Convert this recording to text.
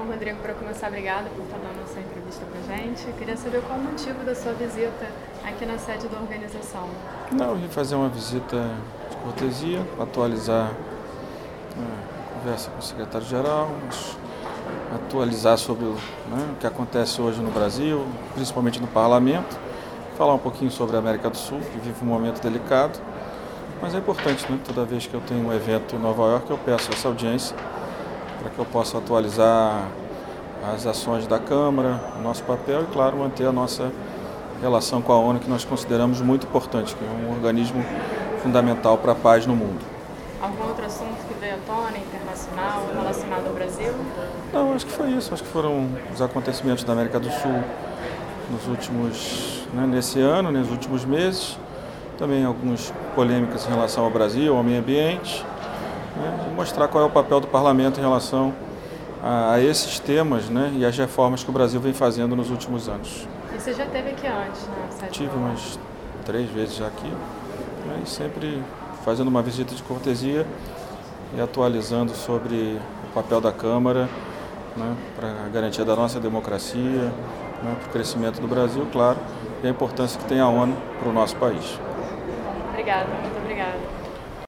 Então, Rodrigo, para começar, obrigada por estar dando essa entrevista para a gente. Eu queria saber qual o motivo da sua visita aqui na sede da organização. Não, eu vim fazer uma visita de cortesia, atualizar a conversa com o secretário-geral, atualizar sobre o que acontece hoje no Brasil, principalmente no parlamento, falar um pouquinho sobre a América do Sul, que vive um momento delicado, mas é importante, toda vez que eu tenho um evento em Nova York, eu peço essa audiência para que eu possa atualizar as ações da Câmara, o nosso papel e, claro, manter a nossa relação com a ONU, que nós consideramos muito importante, que é um organismo fundamental para a paz no mundo. Algum outro assunto que veio à tona, internacional, relacionado ao Brasil? Não, acho que foi isso. Acho que foram os acontecimentos da América do Sul nos últimos, nesse ano, nos últimos meses. Também algumas polêmicas em relação ao Brasil, ao meio ambiente. E mostrar qual é o papel do parlamento em relação a esses temas, e as reformas que o Brasil vem fazendo nos últimos anos. E você já esteve aqui antes, né? Tive umas 3 vezes já aqui, e sempre fazendo uma visita de cortesia e atualizando sobre o papel da Câmara, para a garantia da nossa democracia, para o crescimento do Brasil, claro, e a importância que tem a ONU para o nosso país. Obrigada, muito obrigada.